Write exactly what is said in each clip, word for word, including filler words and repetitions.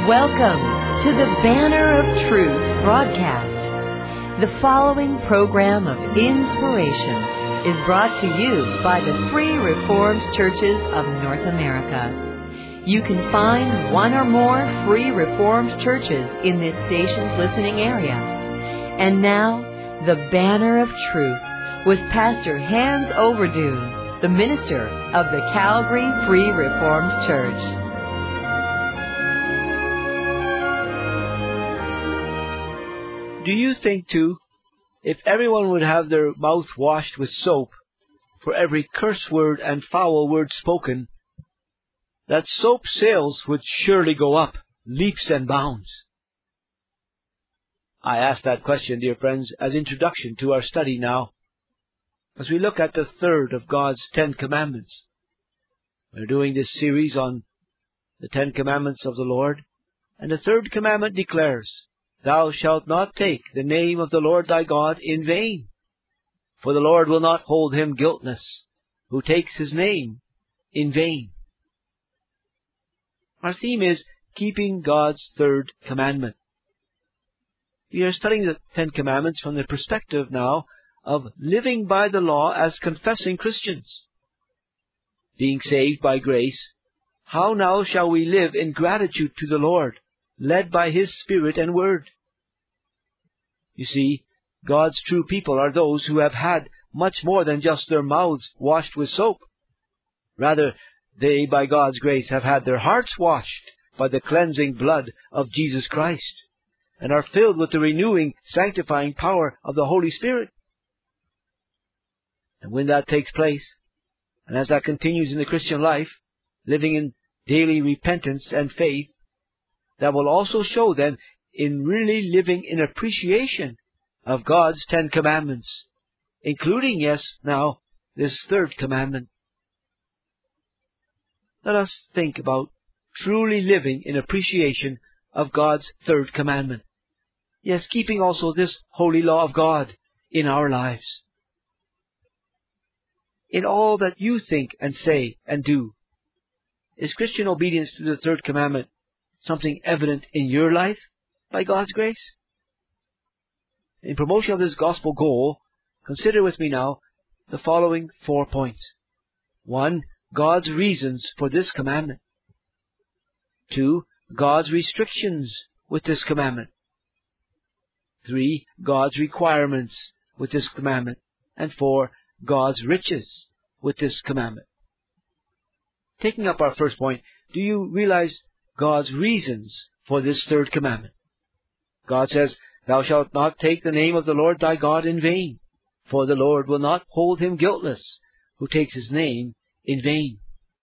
Welcome to the Banner of Truth broadcast. The following program of inspiration is brought to you by the Free Reformed Churches of North America. You can find one or more Free Reformed churches in this station's listening area. And now, the Banner of Truth with Pastor Hans Overdoon, the minister of the Calgary Free Reformed Church. Do you think, too, if everyone would have their mouth washed with soap for every curse word and foul word spoken, that soap sales would surely go up leaps and bounds? I ask that question, dear friends, as introduction to our study now, as we look at the third of God's Ten Commandments. We're doing this series on the Ten Commandments of the Lord, and the third commandment declares, "Thou shalt not take the name of the Lord thy God in vain, for the Lord will not hold him guiltless who takes his name in vain." Our theme is keeping God's third commandment. We are studying the Ten Commandments from the perspective now of living by the law as confessing Christians. Being saved by grace, how now shall we live in gratitude to the Lord, led by His Spirit and Word? You see, God's true people are those who have had much more than just their mouths washed with soap. Rather, they, by God's grace, have had their hearts washed by the cleansing blood of Jesus Christ, and are filled with the renewing, sanctifying power of the Holy Spirit. And when that takes place, and as that continues in the Christian life, living in daily repentance and faith, that will also show then in really living in appreciation of God's Ten Commandments, including, yes, now, this third commandment. Let us think about truly living in appreciation of God's third commandment. Yes, keeping also this holy law of God in our lives. In all that you think and say and do, is Christian obedience to the third commandment something evident in your life by God's grace? In promotion of this gospel goal, consider with me now the following four points. One, God's reasons for this commandment. Two, God's restrictions with this commandment. Three, God's requirements with this commandment. And four, God's riches with this commandment. Taking up our first point, do you realize God's reasons for this third commandment? God says, "Thou shalt not take the name of the Lord thy God in vain, for the Lord will not hold him guiltless who takes his name in vain."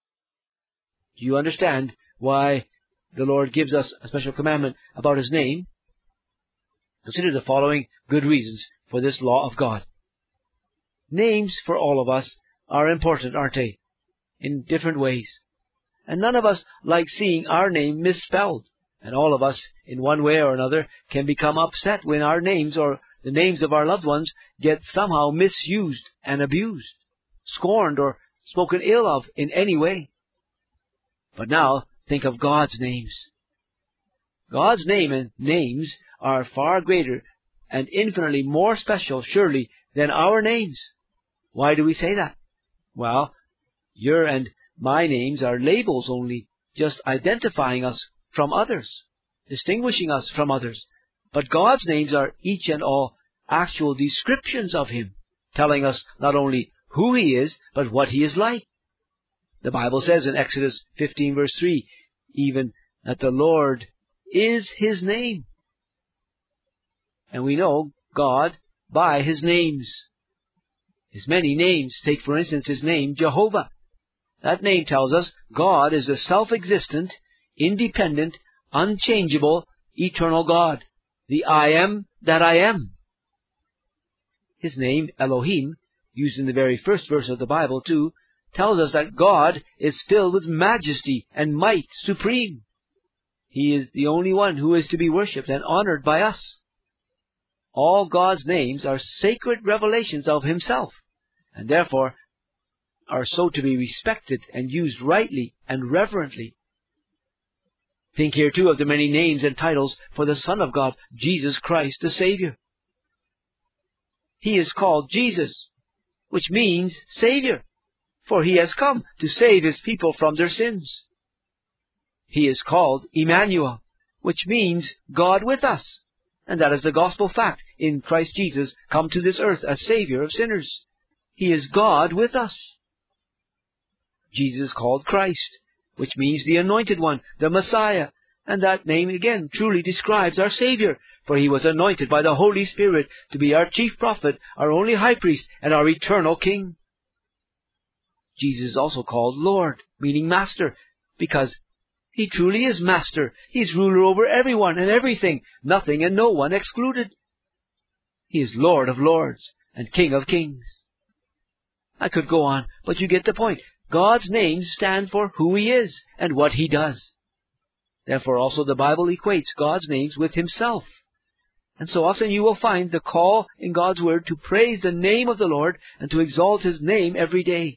Do you understand why the Lord gives us a special commandment about His name? Consider the following good reasons for this law of God. Names for all of us are important, aren't they? In different ways. And none of us like seeing our name misspelled. And all of us, in one way or another, can become upset when our names or the names of our loved ones get somehow misused and abused, scorned or spoken ill of in any way. But now, think of God's names. God's name and names are far greater and infinitely more special, surely, than our names. Why do we say that? Well, your and my names are labels only, just identifying us from others, distinguishing us from others. But God's names are each and all actual descriptions of Him, telling us not only who He is, but what He is like. The Bible says in Exodus fifteen verse three, even that the Lord is His name. And we know God by His names. His many names. Take for instance His name Jehovah. That name tells us God is a self-existent, independent, unchangeable, eternal God, the I am that I am. His name, Elohim, used in the very first verse of the Bible too, tells us that God is filled with majesty and might supreme. He is the only one who is to be worshipped and honored by us. All God's names are sacred revelations of Himself, and therefore are so to be respected and used rightly and reverently. Think here too of the many names and titles for the Son of God, Jesus Christ the Savior. He is called Jesus, which means Savior, for He has come to save His people from their sins. He is called Emmanuel, which means God with us, and that is the gospel fact in Christ Jesus come to this earth as Savior of sinners. He is God with us. Jesus is called Christ, which means the Anointed One, the Messiah, and that name again truly describes our Savior, for He was anointed by the Holy Spirit to be our chief prophet, our only high priest, and our eternal King. Jesus is also called Lord, meaning Master, because He truly is Master. He's ruler over everyone and everything, nothing and no one excluded. He is Lord of lords and King of kings. I could go on, but you get the point. God's names stand for who He is and what He does. Therefore also the Bible equates God's names with Himself. And so often you will find the call in God's Word to praise the name of the Lord and to exalt His name every day.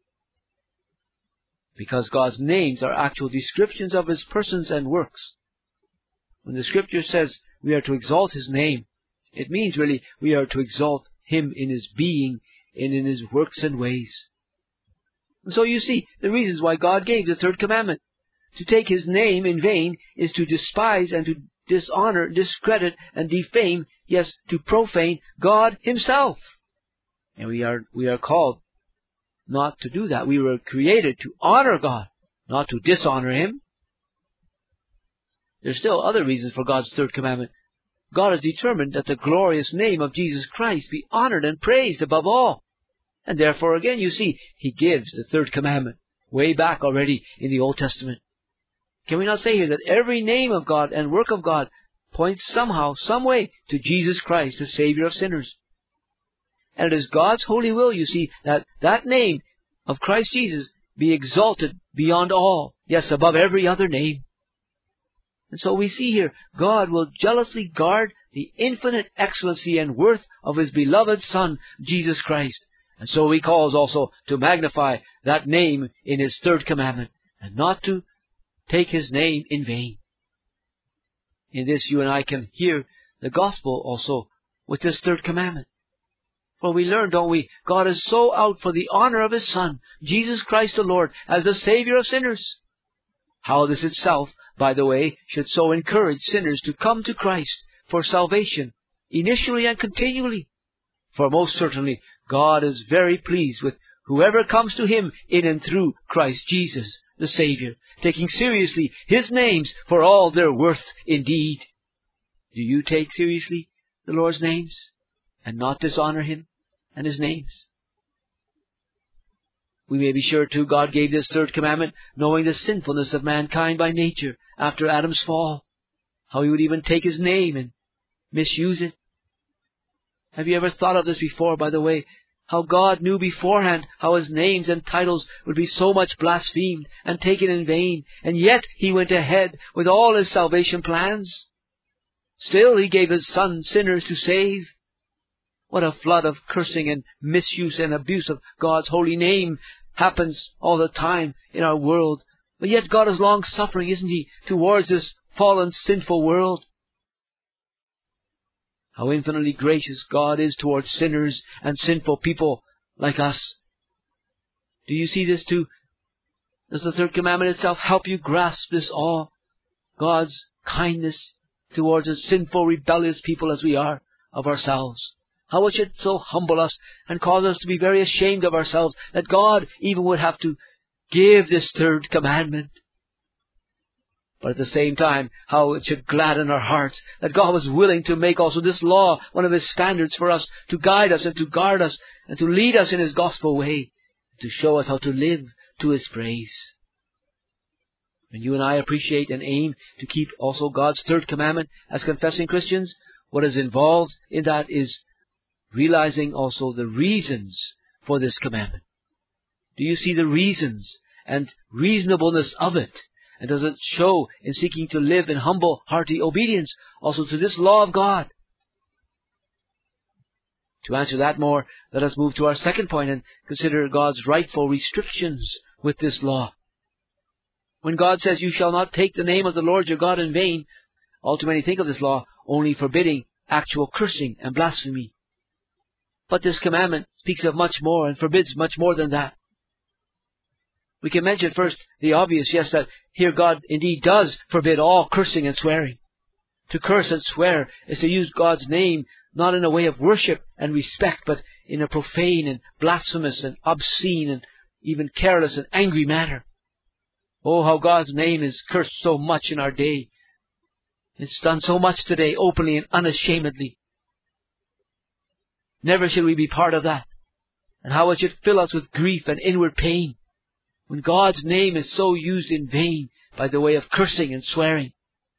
Because God's names are actual descriptions of His persons and works. When the Scripture says we are to exalt His name, it means really we are to exalt Him in His being and in His works and ways. And so you see the reasons why God gave the third commandment. To take His name in vain is to despise and to dishonor, discredit and defame, yes, to profane God Himself. And we are, we are called not to do that. We were created to honor God, not to dishonor Him. There's still other reasons for God's third commandment. God has determined that the glorious name of Jesus Christ be honored and praised above all. And therefore, again, you see, He gives the third commandment way back already in the Old Testament. Can we not say here that every name of God and work of God points somehow, some way to Jesus Christ, the Savior of sinners? And it is God's holy will, you see, that that name of Christ Jesus be exalted beyond all, yes, above every other name. And so we see here, God will jealously guard the infinite excellency and worth of His beloved Son, Jesus Christ. And so He calls also to magnify that name in His third commandment, and not to take His name in vain. In this you and I can hear the gospel also with this third commandment. For we learn, don't we, God is so out for the honor of His Son, Jesus Christ the Lord, as the Savior of sinners. How this itself, by the way, should so encourage sinners to come to Christ for salvation, initially and continually. For most certainly, God is very pleased with whoever comes to Him in and through Christ Jesus, the Savior, taking seriously His names for all their worth indeed. Do you take seriously the Lord's names and not dishonor Him and His names? We may be sure too God gave this third commandment knowing the sinfulness of mankind by nature after Adam's fall. How He would even take His name and misuse it. Have you ever thought of this before, by the way? How God knew beforehand how His names and titles would be so much blasphemed and taken in vain, and yet He went ahead with all His salvation plans. Still He gave His Son sinners to save. What a flood of cursing and misuse and abuse of God's holy name happens all the time in our world. But yet God is long-suffering, isn't He, towards this fallen, sinful world. How infinitely gracious God is towards sinners and sinful people like us. Do you see this too? Does the third commandment itself help you grasp this all? God's kindness towards a sinful, rebellious people as we are of ourselves. How it should so humble us and cause us to be very ashamed of ourselves that God even would have to give this third commandment. But at the same time, how it should gladden our hearts that God was willing to make also this law one of His standards for us, to guide us and to guard us and to lead us in His gospel way, to show us how to live to His praise. When you and I appreciate and aim to keep also God's third commandment as confessing Christians, what is involved in that is realizing also the reasons for this commandment. Do you see the reasons and reasonableness of it? And does it show in seeking to live in humble, hearty obedience also to this law of God? To answer that more, let us move to our second point and consider God's rightful restrictions with this law. When God says, you shall not take the name of the Lord your God in vain, all too many think of this law only forbidding actual cursing and blasphemy. But this commandment speaks of much more and forbids much more than that. We can mention first the obvious, yes, that here God indeed does forbid all cursing and swearing. To curse and swear is to use God's name not in a way of worship and respect, but in a profane and blasphemous and obscene and even careless and angry manner. Oh, how God's name is cursed so much in our day. It's done so much today, openly and unashamedly. Never should we be part of that. And how it should fill us with grief and inward pain when God's name is so used in vain by the way of cursing and swearing.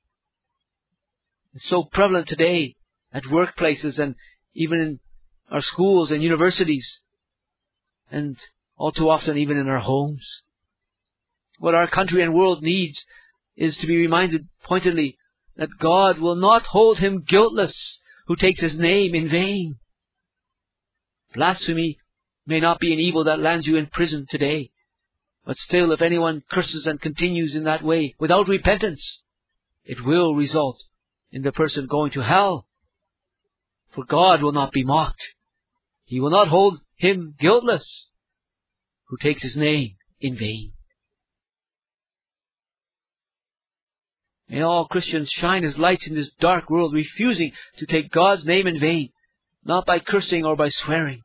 It's so prevalent today at workplaces and even in our schools and universities, and all too often even in our homes. What our country and world needs is to be reminded pointedly that God will not hold him guiltless who takes his name in vain. Blasphemy may not be an evil that lands you in prison today, but still, if anyone curses and continues in that way without repentance, it will result in the person going to hell. For God will not be mocked. He will not hold him guiltless who takes his name in vain. May all Christians shine as lights in this dark world, refusing to take God's name in vain, not by cursing or by swearing.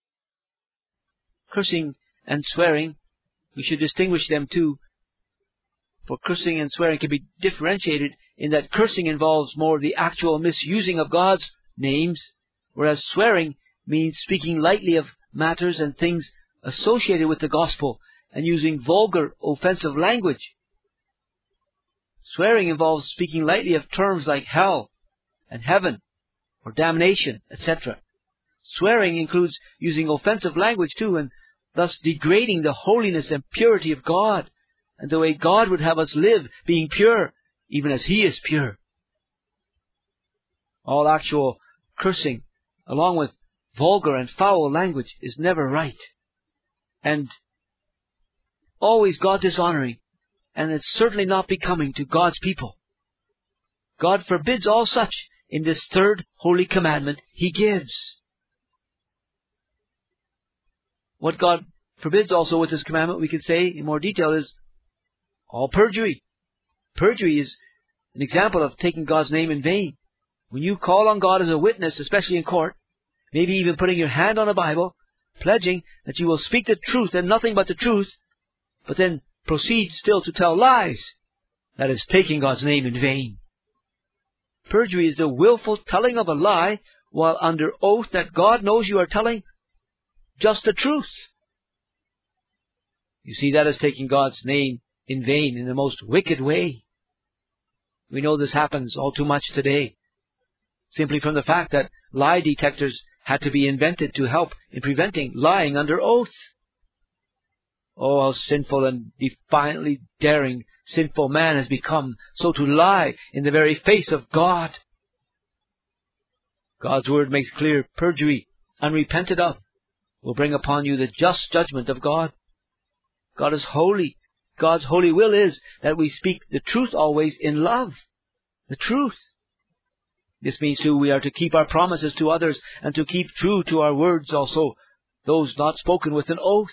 Cursing and swearing, we should distinguish them too. For cursing and swearing can be differentiated in that cursing involves more the actual misusing of God's names, whereas swearing means speaking lightly of matters and things associated with the gospel and using vulgar, offensive language. Swearing involves speaking lightly of terms like hell and heaven or damnation, et cetera. Swearing includes using offensive language too, and thus degrading the holiness and purity of God and the way God would have us live, being pure, even as He is pure. All actual cursing, along with vulgar and foul language, is never right, and always God-dishonoring, and it's certainly not becoming to God's people. God forbids all such in this third holy commandment He gives. What God forbids also with this commandment, we can say in more detail, is all perjury. Perjury is an example of taking God's name in vain. When you call on God as a witness, especially in court, maybe even putting your hand on a Bible, pledging that you will speak the truth and nothing but the truth, but then proceed still to tell lies, that is taking God's name in vain. Perjury is the willful telling of a lie while under oath that God knows you are telling just the truth. You see, that is taking God's name in vain in the most wicked way. We know this happens all too much today, simply from the fact that lie detectors had to be invented to help in preventing lying under oath. Oh, how sinful and defiantly daring sinful man has become, so to lie in the very face of God. God's word makes clear perjury, unrepented of, will bring upon you the just judgment of God. God is holy. God's holy will is that we speak the truth always in love. The truth. This means too we are to keep our promises to others and to keep true to our words also, those not spoken with an oath.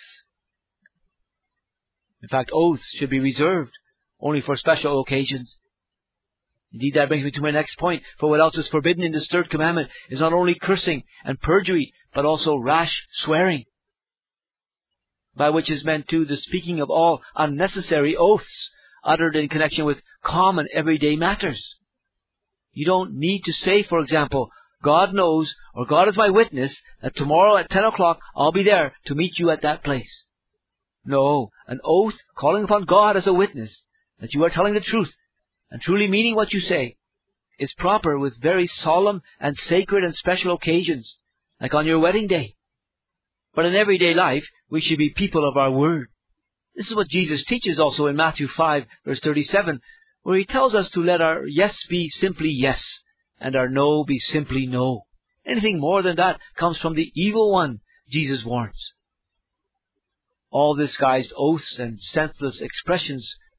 In fact, oaths should be reserved only for special occasions. Indeed, that brings me to my next point. For what else is forbidden in this third commandment is not only cursing and perjury, but also rash swearing, by which is meant too the speaking of all unnecessary oaths uttered in connection with common everyday matters. You don't need to say, for example, God knows, or God is my witness, that tomorrow at ten o'clock I'll be there to meet you at that place. No, an oath calling upon God as a witness that you are telling the truth and truly meaning what you say is proper with very solemn and sacred and special occasions, like on your wedding day. But in everyday life, we should be people of our word. This is what Jesus teaches also in Matthew five, verse thirty-seven, where He tells us to let our yes be simply yes, and our no be simply no. Anything more than that comes from the evil one, Jesus warns. All disguised oaths and senseless expressions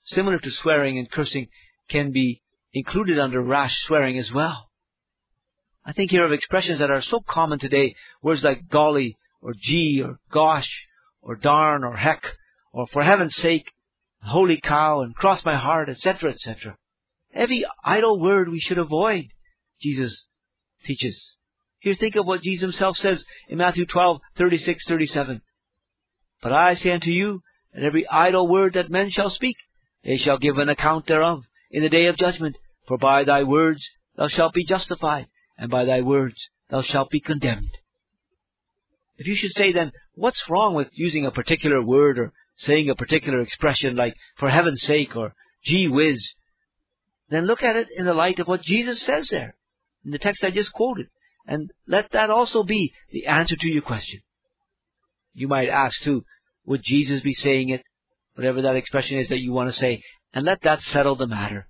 similar to swearing and cursing, can be included under rash swearing as well. I think here of expressions that are so common today, words like golly, or gee, or gosh, or darn, or heck, or for heaven's sake, holy cow, and cross my heart, et cetera, et cetera. Every idle word we should avoid, Jesus teaches. Here, think of what Jesus himself says in Matthew twelve, thirty-six, thirty-seven. But I say unto you, that every idle word that men shall speak, they shall give an account thereof in the day of judgment. For by thy words thou shalt be justified, and by thy words thou shalt be condemned. If you should say then, what's wrong with using a particular word or saying a particular expression like, for heaven's sake, or gee whiz, then look at it in the light of what Jesus says there, in the text I just quoted, and let that also be the answer to your question. You might ask too, would Jesus be saying it, whatever that expression is that you want to say, and let that settle the matter.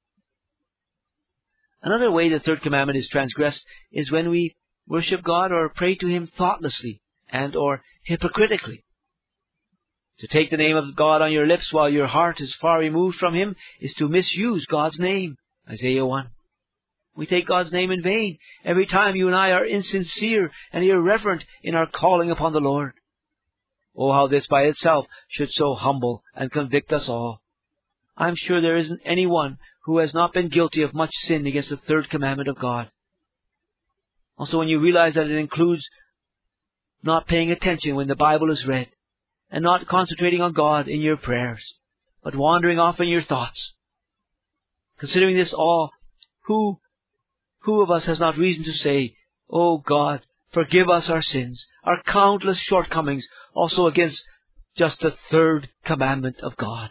Another way the third commandment is transgressed is when we worship God or pray to Him thoughtlessly and or hypocritically. To take the name of God on your lips while your heart is far removed from Him is to misuse God's name. Isaiah one. We take God's name in vain every time you and I are insincere and irreverent in our calling upon the Lord. Oh, how this by itself should so humble and convict us all. I'm sure there isn't anyone who has not been guilty of much sin against the third commandment of God. Also, when you realize that it includes not paying attention when the Bible is read, and not concentrating on God in your prayers, but wandering off in your thoughts. Considering this all, who, who of us has not reason to say, "Oh God, forgive us our sins, our countless shortcomings, also against just the third commandment of God"?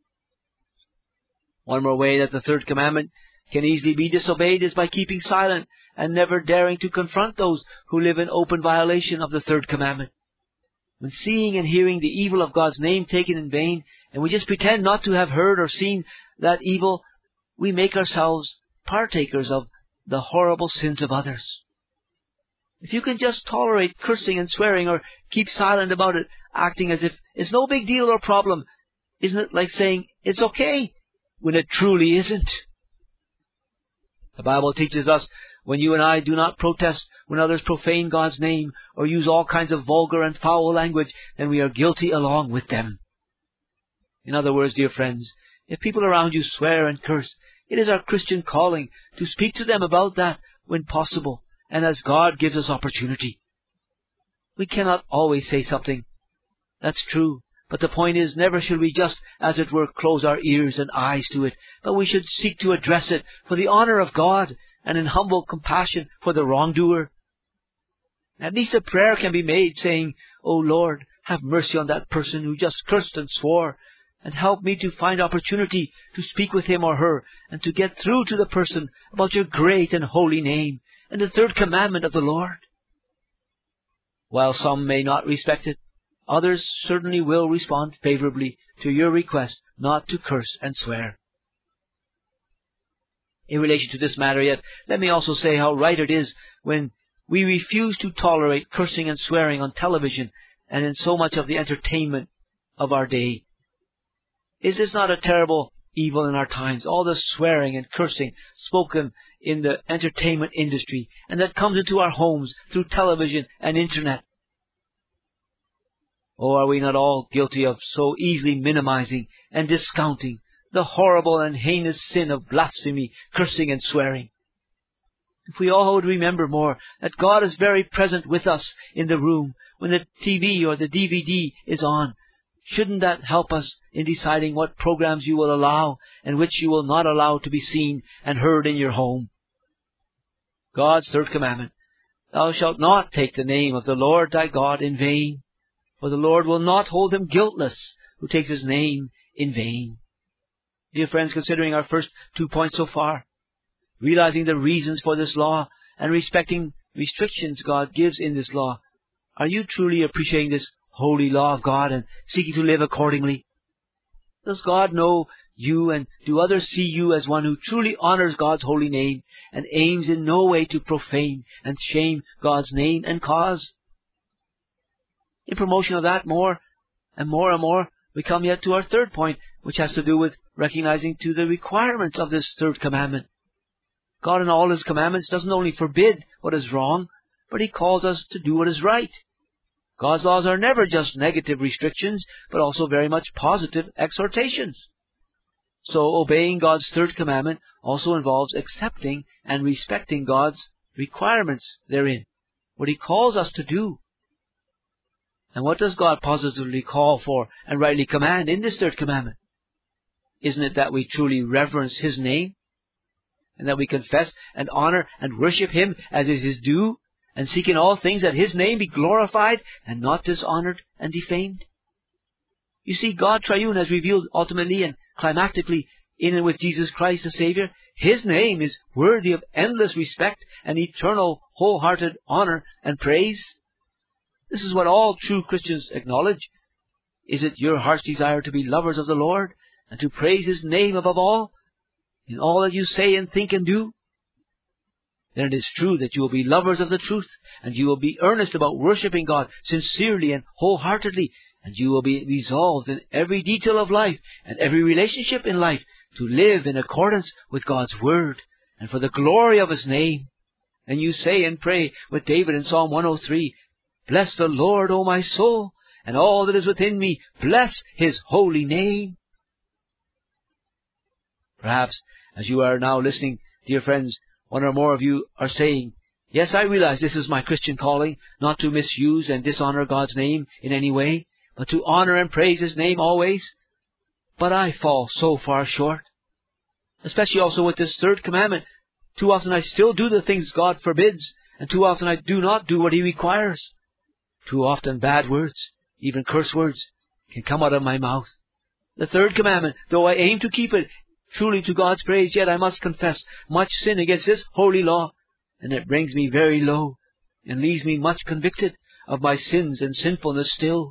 One more way that the third commandment can easily be disobeyed is by keeping silent and never daring to confront those who live in open violation of the third commandment. When seeing and hearing the evil of God's name taken in vain, and we just pretend not to have heard or seen that evil, we make ourselves partakers of the horrible sins of others. If you can just tolerate cursing and swearing or keep silent about it, acting as if it's no big deal or problem, isn't it like saying it's okay when it truly isn't? The Bible teaches us when you and I do not protest when others profane God's name or use all kinds of vulgar and foul language, then we are guilty along with them. In other words, dear friends, if people around you swear and curse, it is our Christian calling to speak to them about that when possible and as God gives us opportunity. We cannot always say something. That's true. But the point is, never should we just, as it were, close our ears and eyes to it, but we should seek to address it for the honor of God and in humble compassion for the wrongdoer. At least a prayer can be made saying, "O Lord, have mercy on that person who just cursed and swore, and help me to find opportunity to speak with him or her and to get through to the person about your great and holy name and the third commandment of the Lord." While some may not respect it, others certainly will respond favorably to your request not to curse and swear. In relation to this matter yet, let me also say how right it is when we refuse to tolerate cursing and swearing on television and in so much of the entertainment of our day. Is this not a terrible evil in our times, all the swearing and cursing spoken in the entertainment industry, and that comes into our homes through television and internet? Oh, are we not all guilty of so easily minimizing and discounting the horrible and heinous sin of blasphemy, cursing and swearing? If we all would remember more that God is very present with us in the room when the T V or the D V D is on, shouldn't that help us in deciding what programs you will allow and which you will not allow to be seen and heard in your home? God's third commandment, "Thou shalt not take the name of the Lord thy God in vain, for the Lord will not hold him guiltless who takes his name in vain." Dear friends, considering our first two points so far, realizing the reasons for this law and respecting restrictions God gives in this law, are you truly appreciating this holy law of God and seeking to live accordingly? Does God know you, and do others see you as one who truly honors God's holy name and aims in no way to profane and shame God's name and cause? In promotion of that more and more and more, we come yet to our third point, which has to do with recognizing to the requirements of this third commandment. God in all His commandments doesn't only forbid what is wrong, but He calls us to do what is right. God's laws are never just negative restrictions, but also very much positive exhortations. So obeying God's third commandment also involves accepting and respecting God's requirements therein, what He calls us to do. And what does God positively call for and rightly command in this third commandment? Isn't it that we truly reverence His name, and that we confess and honor and worship Him as is His due, and seek in all things that His name be glorified and not dishonored and defamed? You see, God Triune has revealed ultimately and climactically in and with Jesus Christ the Savior, His name is worthy of endless respect and eternal wholehearted honor and praise. This is what all true Christians acknowledge. Is it your heart's desire to be lovers of the Lord and to praise His name above all in all that you say and think and do? Then it is true that you will be lovers of the truth, and you will be earnest about worshipping God sincerely and wholeheartedly, and you will be resolved in every detail of life and every relationship in life to live in accordance with God's Word and for the glory of His name. And you say and pray with David in Psalm one oh three, "Bless the Lord, O my soul, and all that is within me, bless His holy name." Perhaps, as you are now listening, dear friends, one or more of you are saying, "Yes, I realize this is my Christian calling, not to misuse and dishonor God's name in any way, but to honor and praise His name always. But I fall so far short. Especially also with this third commandment. Too often I still do the things God forbids, and too often I do not do what He requires. Too often bad words, even curse words, can come out of my mouth. The third commandment, though I aim to keep it truly to God's praise, yet I must confess much sin against this holy law, and it brings me very low, and leaves me much convicted of my sins and sinfulness still."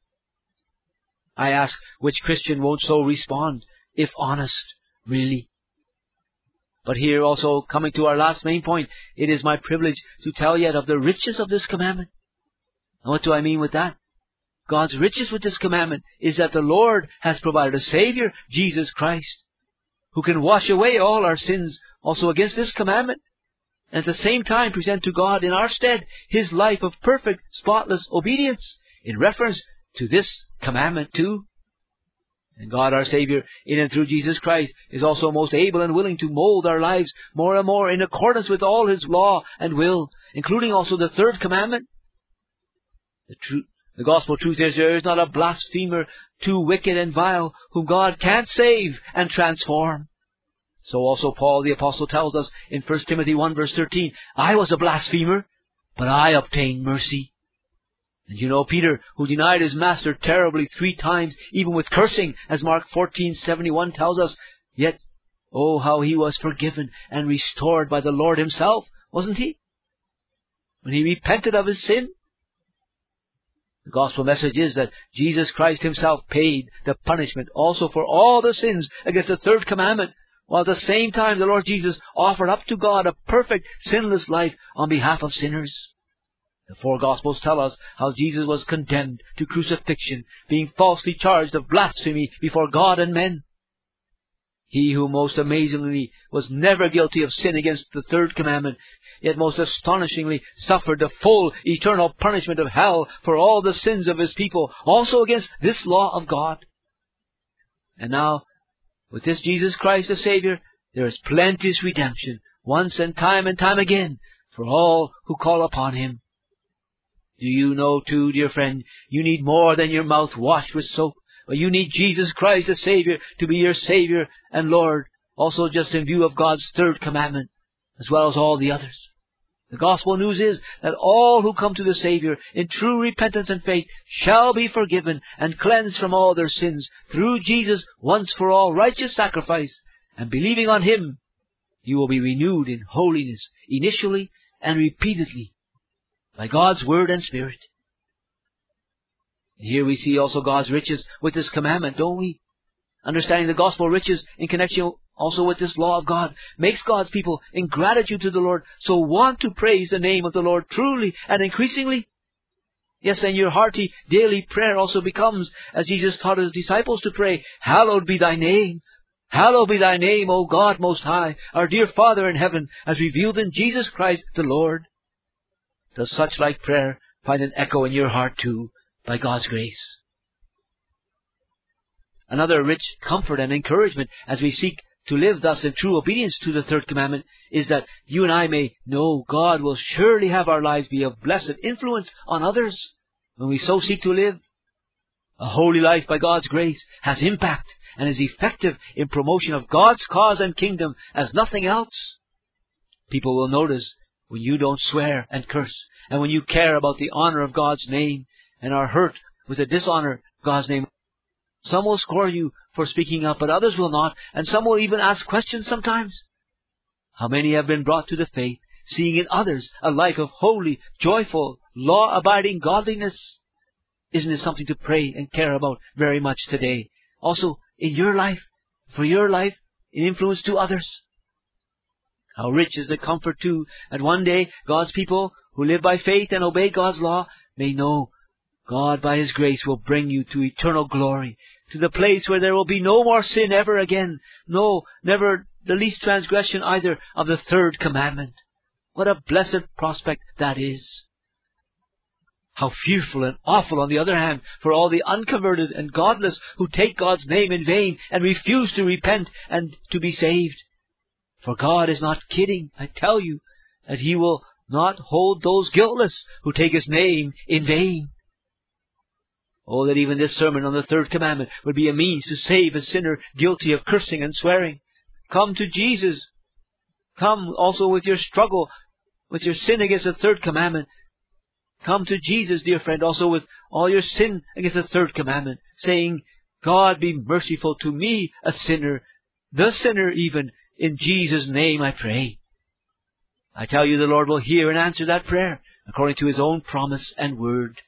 I ask, which Christian won't so respond, if honest, really? But here also, coming to our last main point, it is my privilege to tell yet of the riches of this commandment. And what do I mean with that? God's riches with this commandment is that the Lord has provided a Savior, Jesus Christ, who can wash away all our sins also against this commandment, and at the same time present to God in our stead His life of perfect, spotless obedience in reference to this commandment too. And God our Savior, in and through Jesus Christ, is also most able and willing to mold our lives more and more in accordance with all His law and will, including also the third commandment. The truth, the gospel truth is there is not a blasphemer too wicked and vile whom God can't save and transform. So also Paul the Apostle tells us in First Timothy one verse thirteen, "I was a blasphemer, but I obtained mercy." And you know Peter, who denied his master terribly three times, even with cursing, as Mark fourteen seventy-one tells us, yet, oh, how he was forgiven and restored by the Lord Himself, wasn't he? When he repented of his sin. The gospel message is that Jesus Christ Himself paid the punishment also for all the sins against the third commandment, while at the same time the Lord Jesus offered up to God a perfect, sinless life on behalf of sinners. The four Gospels tell us how Jesus was condemned to crucifixion, being falsely charged of blasphemy before God and men. He who most amazingly was never guilty of sin against the third commandment, yet most astonishingly suffered the full eternal punishment of hell for all the sins of His people, also against this law of God. And now, with this Jesus Christ the Savior, there is plenteous redemption, once and time and time again, for all who call upon Him. Do you know too, dear friend, you need more than your mouth washed with soap, but you need Jesus Christ the Savior to be your Savior and Lord, also just in view of God's third commandment, as well as all the others. The gospel news is that all who come to the Savior in true repentance and faith shall be forgiven and cleansed from all their sins through Jesus' once for all righteous sacrifice, and believing on Him, you will be renewed in holiness initially and repeatedly by God's Word and Spirit. Here we see also God's riches with this commandment, don't we? Understanding the gospel riches in connection also with this law of God makes God's people in gratitude to the Lord so want to praise the name of the Lord truly and increasingly. Yes, and your hearty daily prayer also becomes, as Jesus taught His disciples to pray, "Hallowed be Thy name," Hallowed be thy name, O God Most High, our dear Father in heaven, as revealed in Jesus Christ the Lord. Does such like prayer find an echo in your heart too, by God's grace? Another rich comfort and encouragement as we seek to live thus in true obedience to the third commandment is that you and I may know God will surely have our lives be of blessed influence on others when we so seek to live. A holy life by God's grace has impact and is effective in promotion of God's cause and kingdom as nothing else. People will notice when you don't swear and curse, and when you care about the honor of God's name and are hurt with the dishonor of God's name. Some will score you for speaking up, but others will not, and some will even ask questions sometimes. How many have been brought to the faith, seeing in others a life of holy, joyful, law-abiding godliness? Isn't it something to pray and care about very much today? Also, in your life, for your life, in influence to others. How rich is the comfort, too, that one day God's people who live by faith and obey God's law may know God by His grace will bring you to eternal glory, to the place where there will be no more sin ever again, no, never the least transgression either of the third commandment. What a blessed prospect that is! How fearful and awful, on the other hand, for all the unconverted and godless who take God's name in vain and refuse to repent and to be saved. For God is not kidding, I tell you, that He will not hold those guiltless who take His name in vain. Oh, that even this sermon on the third commandment would be a means to save a sinner guilty of cursing and swearing. Come to Jesus. Come also with your struggle, with your sin against the third commandment. Come to Jesus, dear friend, also with all your sin against the third commandment, saying, God be merciful to me, a sinner, the sinner even, in Jesus' name I pray. I tell you, the Lord will hear and answer that prayer according to His own promise and word.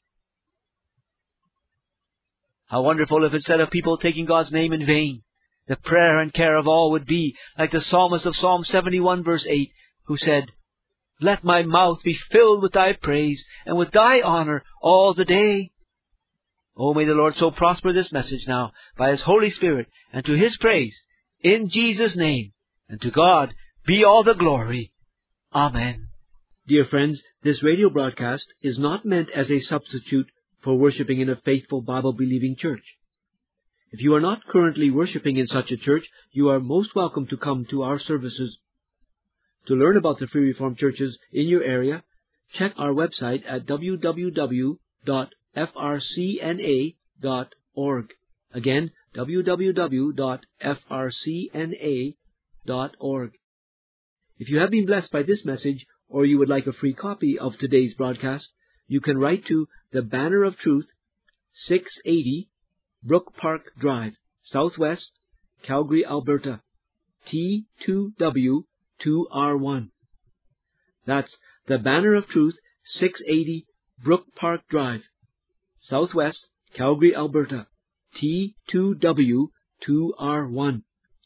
How wonderful if instead of people taking God's name in vain, the prayer and care of all would be like the psalmist of Psalm seventy-one verse eight, who said, Let my mouth be filled with Thy praise and with Thy honor all the day. Oh, may the Lord so prosper this message now by His Holy Spirit, and to His praise, in Jesus' name, and to God be all the glory. Amen. Dear friends, this radio broadcast is not meant as a substitute for worshiping in a faithful Bible-believing church. If you are not currently worshiping in such a church, you are most welcome to come to our services. To learn about the Free Reformed churches in your area, check our website at w w w dot f r c n a dot org. Again, w w w dot f r c n a dot org. If you have been blessed by this message, or you would like a free copy of today's broadcast, you can write to the Banner of Truth, six eighty Brook Park Drive, Southwest, Calgary, Alberta, T two W two R one. That's the Banner of Truth, six eighty Brook Park Drive, Southwest, Calgary, Alberta, T two W two R one.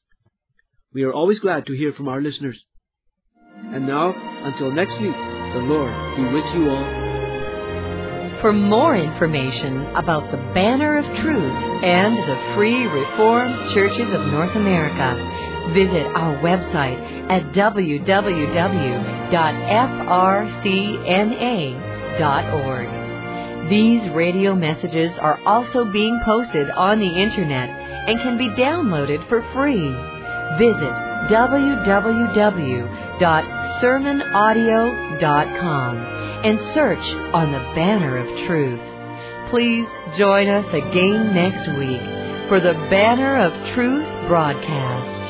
We are always glad to hear from our listeners. And now, until next week, the Lord be with you all. For more information about the Banner of Truth and the Free Reformed Churches of North America, visit our website at w w w dot f r c n a dot org. These radio messages are also being posted on the Internet and can be downloaded for free. Visit w w w dot sermon audio dot com and search on the Banner of Truth. Please join us again next week for the Banner of Truth broadcast.